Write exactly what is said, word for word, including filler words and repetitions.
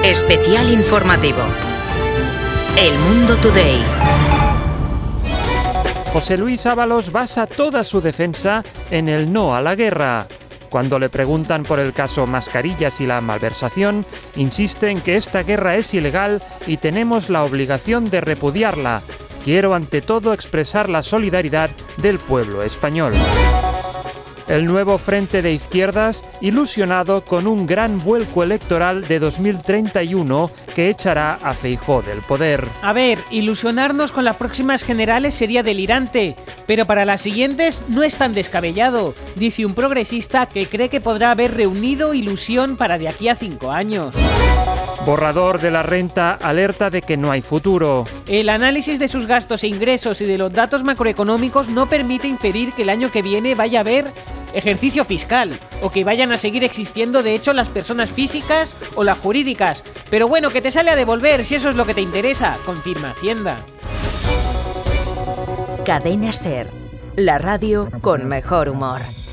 Especial informativo. El Mundo Today. José Luis Ábalos basa toda su defensa en el no a la guerra. Cuando le preguntan por el caso Mascarillas y la malversación, insiste en que esta guerra es ilegal y tenemos la obligación de repudiarla. Quiero ante todo expresar la solidaridad del pueblo español. El nuevo Frente de Izquierdas, ilusionado con un gran vuelco electoral de dos mil treinta y uno que echará a Feijóo del poder. A ver, ilusionarnos con las próximas generales sería delirante, pero para las siguientes no es tan descabellado, dice un progresista que cree que podrá haber reunido ilusión para de aquí a cinco años. Borrador de la renta alerta de que no hay futuro. El análisis de sus gastos e ingresos y de los datos macroeconómicos no permite inferir que el año que viene vaya a haber ejercicio fiscal, o que vayan a seguir existiendo de hecho las personas físicas o las jurídicas. Pero bueno, que te sale a devolver si eso es lo que te interesa, confirma Hacienda. Cadena SER, la radio con mejor humor.